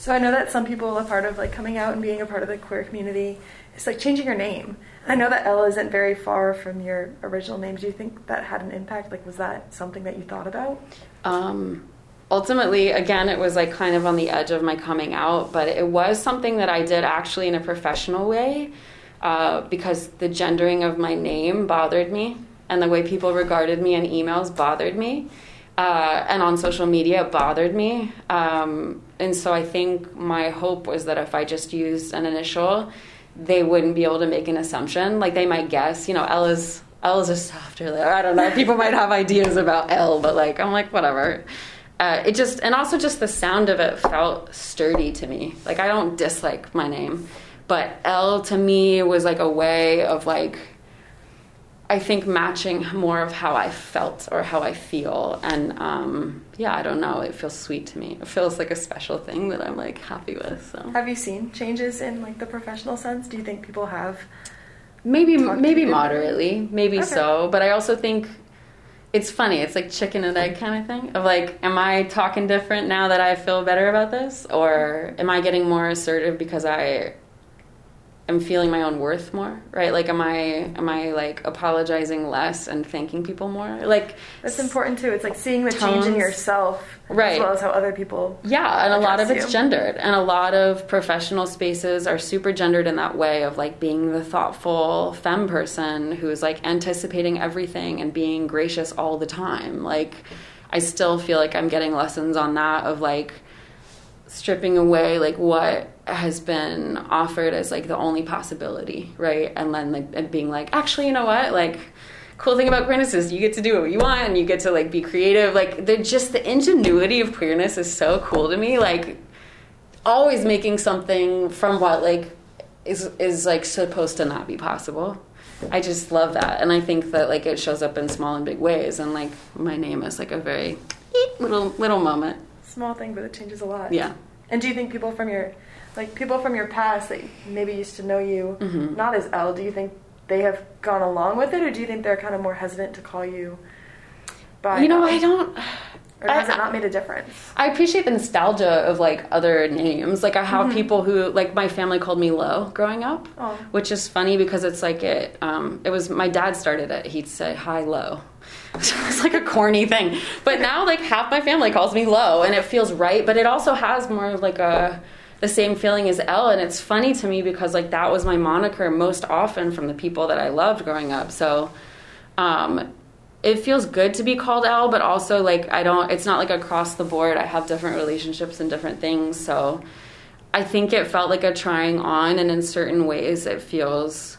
So I know that some people, a part of like coming out and being a part of the queer community is like changing your name. I know that Elle isn't very far from your original name. Do you think that had an impact? Like, was that something that you thought about? Ultimately, again, it was like kind of on the edge of my coming out, but it was something that I did actually in a professional way, because the gendering of my name bothered me, and the way people regarded me in emails bothered me, and on social media it bothered me. And so I think my hope was that if I just used an initial, they wouldn't be able to make an assumption. Like, they might guess, Elle is a softer, like, I don't know, people might have ideas about Elle, but like, I'm like, whatever. And also just the sound of it felt sturdy to me. Like, I don't dislike my name, but Elle to me was like a way of like, I think matching more of how I felt or how I feel. And I don't know, it feels sweet to me. It feels like a special thing that I'm like happy with. So have you seen changes in like the professional sense? Do you think people have maybe moderately, maybe okay. So, but I also think it's funny. It's like chicken and egg kind of thing of like, am I talking different now that I feel better about this? Or am I getting more assertive because I am feeling my own worth more, right? Like, am I like apologizing less and thanking people more? Like, that's important too. It's like seeing the change in yourself, right, as well as how other people. Yeah, and a lot of it's you. gendered, and a lot of professional spaces are super gendered in that way of like being the thoughtful femme person who's like anticipating everything and being gracious all the time. Like, I still feel like I'm getting lessons on that of like stripping away like what has been offered as like the only possibility, right? And then like and being like, actually, you know what, like, cool thing about queerness is you get to do what you want and you get to like be creative. Like, the ingenuity of queerness is so cool to me. Like, always making something from what like is like supposed to not be possible. I just love that, and I think that like it shows up in small and big ways, and like my name is like a very little moment. Small thing, but it changes a lot. Yeah. And do you think people from your past that maybe used to know you not as Elle, do you think they have gone along with it, or do you think they're kind of more hesitant to call you by Elle? I don't. Or has it not made a difference? I appreciate the nostalgia of like other names. Like, I have people who, like, my family called me Lo growing up, which is funny because it's like it was my dad started it. He'd say, "Hi, Lo." So it's like a corny thing. But now like half my family calls me Lo, and it feels right, but it also has more of like the same feeling as Elle. And it's funny to me because like that was my moniker most often from the people that I loved growing up. So it feels good to be called Elle, but also like it's not like across the board. I have different relationships and different things. So I think it felt like a trying on, and in certain ways it feels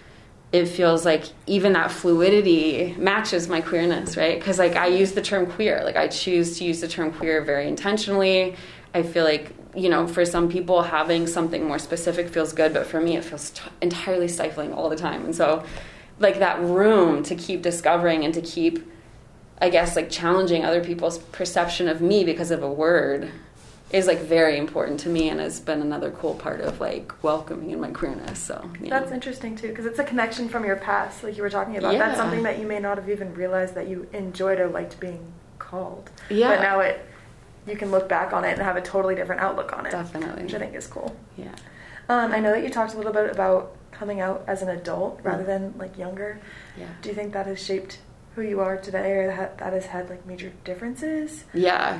like even that fluidity matches my queerness, right? Because like I use the term queer, like I choose to use the term queer very intentionally. I feel like, for some people having something more specific feels good, but for me it feels entirely stifling all the time. And so like that room to keep discovering and to keep, I guess, like challenging other people's perception of me because of a word is like very important to me, and has been another cool part of like welcoming in my queerness. So that's interesting too, because it's a connection from your past, like you were talking about. That's something that you may not have even realized that you enjoyed or liked being called. But now you can look back on it and have a totally different outlook on it. Definitely. Which I think is cool. Yeah. I know that you talked a little bit about coming out as an adult rather than like younger. Yeah. Do you think that has shaped who you are today, or that has had like major differences? Yeah.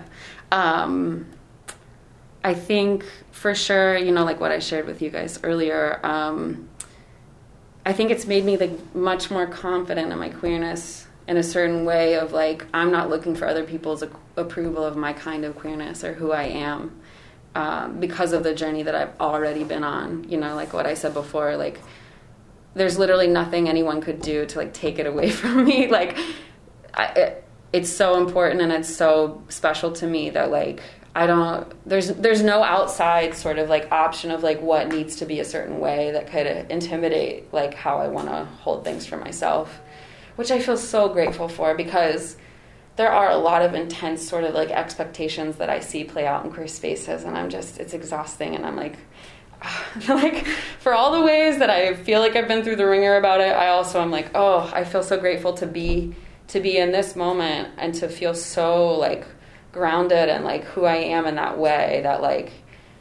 I think for sure, like what I shared with you guys earlier, I think it's made me like much more confident in my queerness in a certain way of like, I'm not looking for other people's approval of my kind of queerness or who I am, because of the journey that I've already been on. Like what I said before, like there's literally nothing anyone could do to like take it away from me. Like it's so important and it's so special to me that like there's no outside sort of like option of like what needs to be a certain way that could intimidate like how I want to hold things for myself, which I feel so grateful for, because there are a lot of intense sort of like expectations that I see play out in queer spaces, and it's exhausting, and I'm like like for all the ways that I feel like I've been through the ringer about it, I also am like, I feel so grateful to be in this moment and to feel so like grounded and like who I am in that way, that like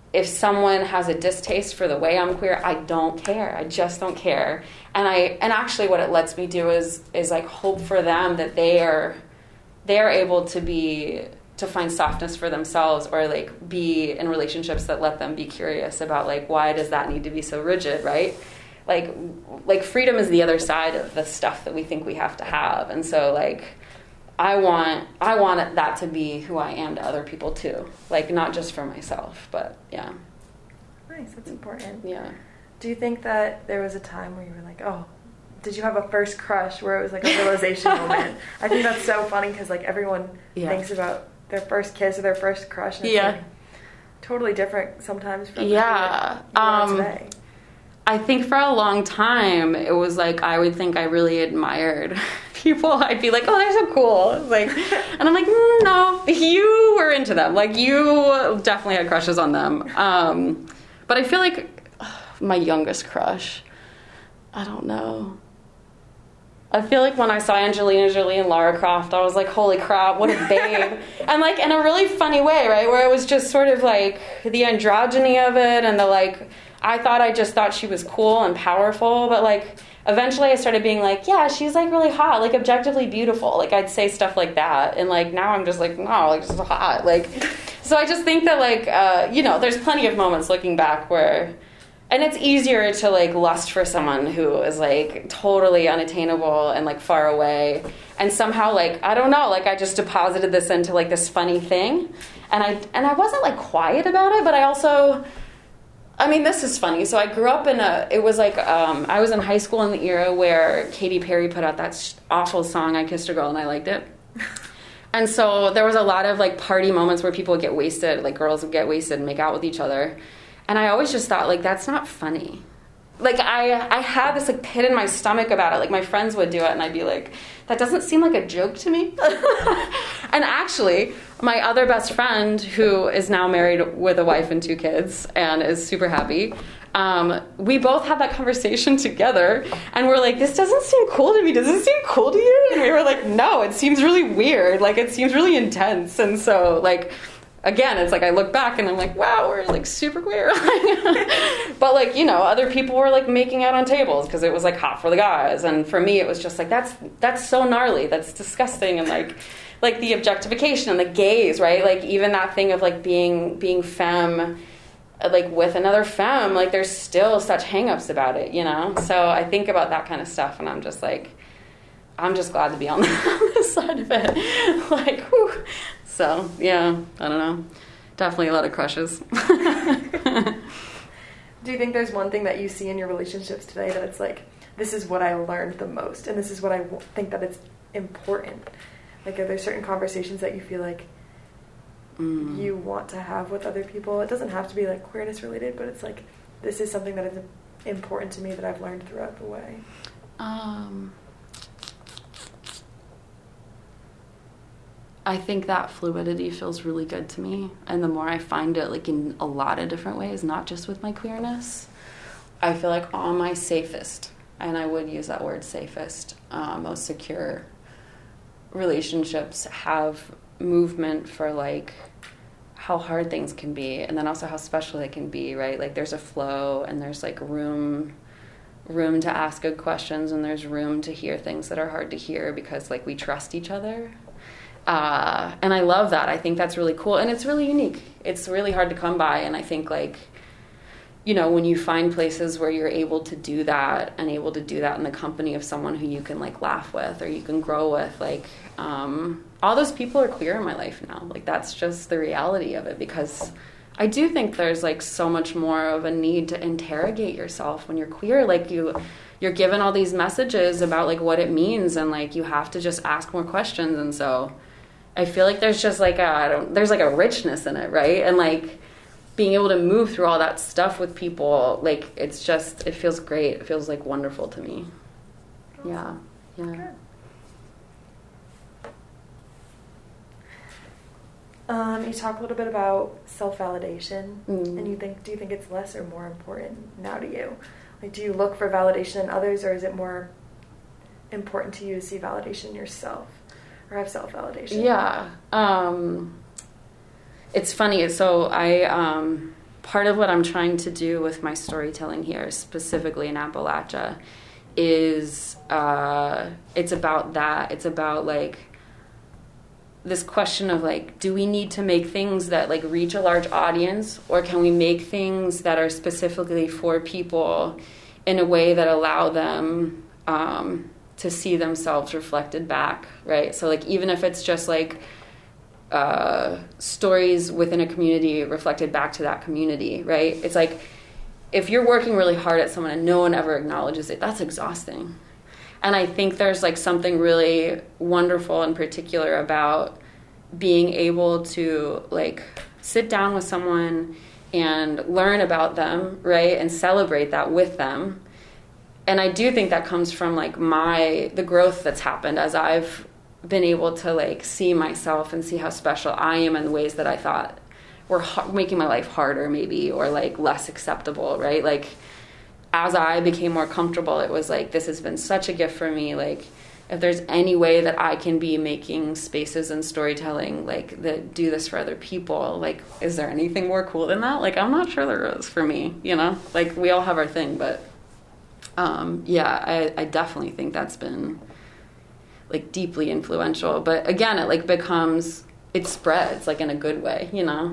if someone has a distaste for the way I'm queer, I don't care. I just don't care. And actually what it lets me do is like hope for them that they are able to find softness for themselves, or like be in relationships that let them be curious about like, why does that need to be so rigid, right? Like freedom is the other side of the stuff that we think we have to have. And so like, I want that to be who I am to other people too. Like not just for myself, but yeah. Nice, that's important. Yeah. Do you think that there was a time where you were like, oh, did you have a first crush where it was like a realization moment? I think that's so funny because like everyone thinks about their first kiss or their first crush, and it's like totally different sometimes from today. I think for a long time it was like I would think I really admired people. I'd be like, oh, they're so cool. Like, and I'm like, no, you were into them. Like you definitely had crushes on them. But I feel like my youngest crush, I don't know. I feel like when I saw Angelina Jolie and Lara Croft, I was like, holy crap, what a babe. And like in a really funny way, right? Where it was just sort of like the androgyny of it and the like, I just thought she was cool and powerful, but like eventually I started being like, yeah, she's like really hot, like objectively beautiful. Like I'd say stuff like that. And like now I'm just like, no, like she's hot. Like, so I just think that like, there's plenty of moments looking back where, and it's easier to like lust for someone who is like totally unattainable and like far away. And somehow like, I don't know, like I just deposited this into like this funny thing. And I wasn't like quiet about it, but I also, this is funny. So I grew up it was like, I was in high school in the era where Katy Perry put out that awful song, I Kissed a Girl and I Liked It. And so there was a lot of like party moments where people would get wasted, like girls would get wasted and make out with each other. And I always just thought, like, that's not funny. Like, I had this, like, pit in my stomach about it. Like, my friends would do it, and I'd be like, that doesn't seem like a joke to me. And actually, my other best friend, who is now married with a wife and 2 kids and is super happy, we both had that conversation together, and we're like, this doesn't seem cool to me. Does it seem cool to you? And we were like, no, it seems really weird. Like, it seems really intense. And so, like, again, it's like I look back and I'm like, wow, we're like super queer. But like, other people were like making out on tables because it was like hot for the guys. And for me, it was just like, that's so gnarly. That's disgusting. And like the objectification and the gaze, right? Like even that thing of like being femme, like with another femme, like there's still such hangups about it, So I think about that kind of stuff and I'm just like, I'm just glad to be on this side of it. Like, whew. So, yeah, I don't know. Definitely a lot of crushes. Do you think there's one thing that you see in your relationships today that it's like, this is what I learned the most, and this is what I think that it's important? Like, are there certain conversations that you feel like you want to have with other people? It doesn't have to be, like, queerness related, but it's like, this is something that is important to me that I've learned throughout the way. I think that fluidity feels really good to me, and the more I find it like in a lot of different ways, not just with my queerness, I feel like all my safest, and I would use that word safest, most secure relationships have movement for like how hard things can be, and then also how special they can be, right? Like there's a flow and there's like room to ask good questions, and there's room to hear things that are hard to hear because like we trust each other. And I love that. I think that's really cool. And it's really unique. It's really hard to come by. And I think like, when you find places where you're able to do that and able to do that in the company of someone who you can like laugh with or you can grow with, like, all those people are queer in my life now. Like that's just the reality of it, because I do think there's like so much more of a need to interrogate yourself when you're queer. Like you're given all these messages about like what it means, and like you have to just ask more questions. And so I feel like there's just like there's like a richness in it, right? And like being able to move through all that stuff with people, like it feels great. It feels like wonderful to me. Awesome. Yeah. Good. You talk a little bit about self-validation, and do you think it's less or more important now to you? Like, do you look for validation in others, or is it more important to you to see validation in yourself, or have self-validation? Yeah. It's funny. So part of what I'm trying to do with my storytelling here, specifically in Appalachia, is it's about that. It's about like this question of like, do we need to make things that like reach a large audience, or can we make things that are specifically for people in a way that allow them to see themselves reflected back, right? So like even if it's just like stories within a community reflected back to that community, right? It's like if you're working really hard at someone and no one ever acknowledges it, that's exhausting. And I think there's like something really wonderful in particular about being able to like sit down with someone and learn about them, right? And celebrate that with them. And I do think that comes from like the growth that's happened as I've been able to like see myself and see how special I am in ways that I thought were making my life harder maybe, or like less acceptable, right? Like as I became more comfortable, it was like, this has been such a gift for me. Like, if there's any way that I can be making spaces and storytelling, like, that do this for other people, like, is there anything more cool than that? Like, I'm not sure there is for me, you know? Like, we all have our thing, but, I definitely think that's been, like, deeply influential. But, again, it, like, it spreads, like, in a good way, you know?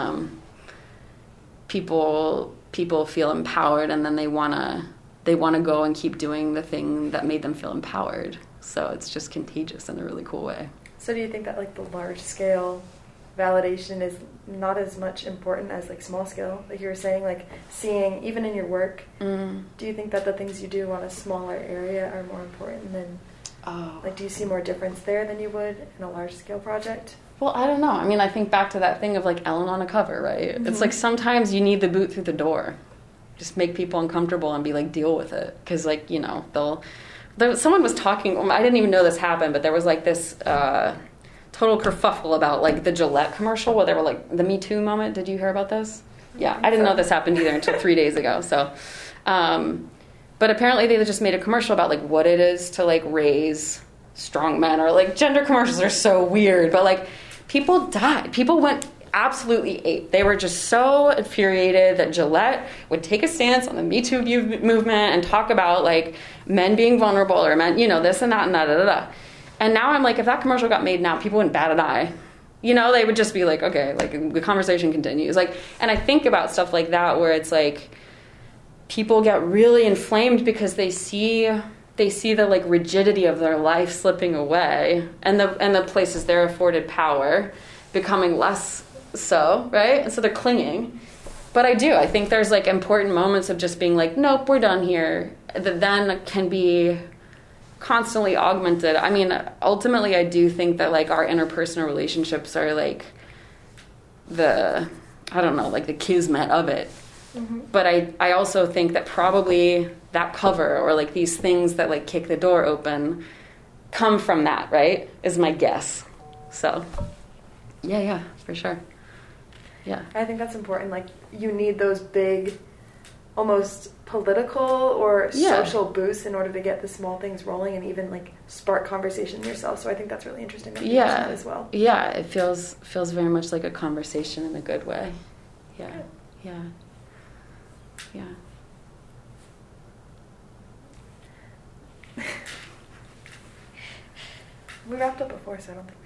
People feel empowered, and then they want to go and keep doing the thing that made them feel empowered. So it's just contagious in a really cool way. So do you think that like the large scale validation is not as much important as like small scale? Like you were saying, like seeing even in your work, do you think that the things you do on a smaller area are more important than like do you see more difference there than you would in a large scale project? Well, I don't know. I mean, I think back to that thing of like Ellen on a cover, right? Mm-hmm. It's like sometimes you need the boot through the door. Just make people uncomfortable and be like, deal with it. Because like, you know, someone was talking, I didn't even know this happened, but there was like this total kerfuffle about like the Gillette commercial where they were like, the Me Too moment. Did you hear about this? Yeah, I didn't know this happened either until 3 days ago. So, but apparently they just made a commercial about like what it is to like raise strong men, or like gender commercials are so weird, but like people died. People went absolutely ape. They were just so infuriated that Gillette would take a stance on the Me Too movement and talk about like men being vulnerable, or men, you know, this and that and da da da. And now I'm like, if that commercial got made now, people wouldn't bat an eye. You know, they would just be like, okay, like the conversation continues. Like, and I think about stuff like that where it's like people get really inflamed because they see the like rigidity of their life slipping away, and the places they're afforded power becoming less so, right? And so they're clinging. But I think there's like important moments of just being like, nope, we're done here, that then can be constantly augmented. I mean, ultimately I do think that like our interpersonal relationships are like the kismet of it. Mm-hmm. But I also think that probably that cover, or like these things that like kick the door open, come from that, right? Is my guess. So, yeah, for sure. Yeah. I think that's important. Like, you need those big, almost political or social boosts in order to get the small things rolling and even like spark conversation yourself. So I think that's really interesting that you mentioned as well. Yeah, it feels very much like a conversation in a good way. Yeah. We wrapped up before, so I don't think